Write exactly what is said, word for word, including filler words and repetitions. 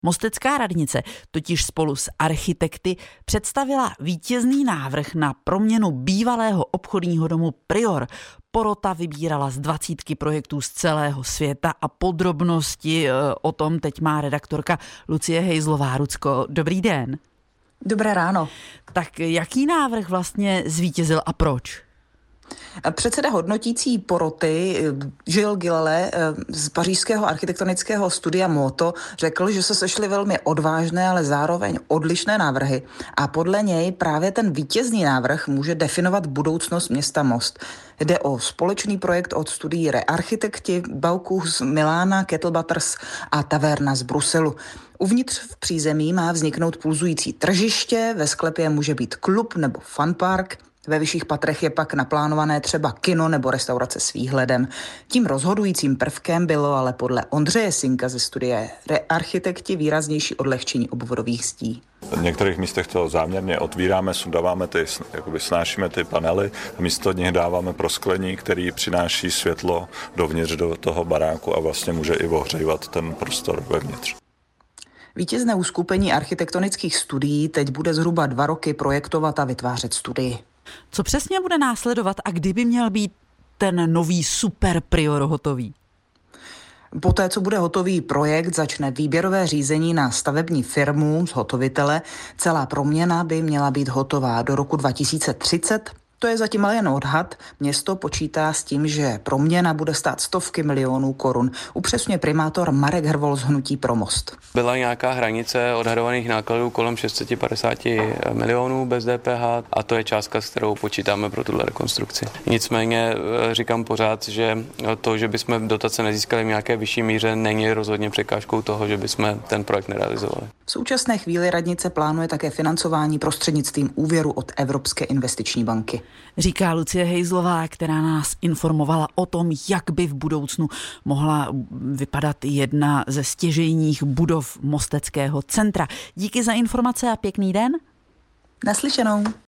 Mostecká radnice totiž spolu s architekty představila vítězný návrh na proměnu bývalého obchodního domu Prior. Porota vybírala z dvacítky projektů z celého světa a podrobnosti o tom teď má redaktorka Lucie Hejzlová-Rucko. Dobrý den. Dobré ráno. Tak jaký návrh vlastně zvítězil a proč? Předseda hodnotící poroty Gilles Gillet z pařížského architektonického studia Moto řekl, že se sešly velmi odvážné, ale zároveň odlišné návrhy a podle něj právě ten vítězný návrh může definovat budoucnost města Most. Jde o společný projekt od studií Rearchitekti, Baukuch z Milána, Kettlebutters a Taverna z Bruselu. Uvnitř v přízemí má vzniknout pulzující tržiště, ve sklepě může být klub nebo funpark. Ve vyšších patrech je pak naplánované třeba kino nebo restaurace s výhledem. Tím rozhodujícím prvkem bylo ale podle Ondřeje Sinka ze studie Rearchitekti výraznější odlehčení obvodových zdí. V některých místech to záměrně otvíráme, sundáváme ty, jakoby snášíme ty panely a místo nich dáváme prosklení, který přináší světlo dovnitř do toho baráku a vlastně může i ohřívat ten prostor vevnitř. Vítězné uskupení architektonických studií teď bude zhruba dva roky projektovat a vytvářet studii. Co přesně bude následovat a kdyby měl být ten nový super Prior hotový? Poté, co bude hotový projekt, začne výběrové řízení na stavební firmu, zhotovitele. Celá proměna by měla být hotová do roku dva tisíce třicet. To je zatím ale jen odhad. Město počítá s tím, že proměna bude stát stovky milionů korun. Upřesňuje primátor Marek Hrvol z Hnutí pro Most. Byla nějaká hranice odhadovaných nákladů kolem šest set padesát milionů bez D P H a to je částka, s kterou počítáme pro tuhle rekonstrukci. Nicméně říkám pořád, že to, že bychom dotace nezískali v nějaké vyšší míře, není rozhodně překážkou toho, že bychom ten projekt nerealizovali. V současné chvíli radnice plánuje také financování prostřednictvím úvěru od Evropské investiční banky. Říká Lucie Hejzlová, která nás informovala o tom, jak by v budoucnu mohla vypadat jedna ze stěžejních budov Mosteckého centra. Díky za informace a pěkný den. Naslyšenou.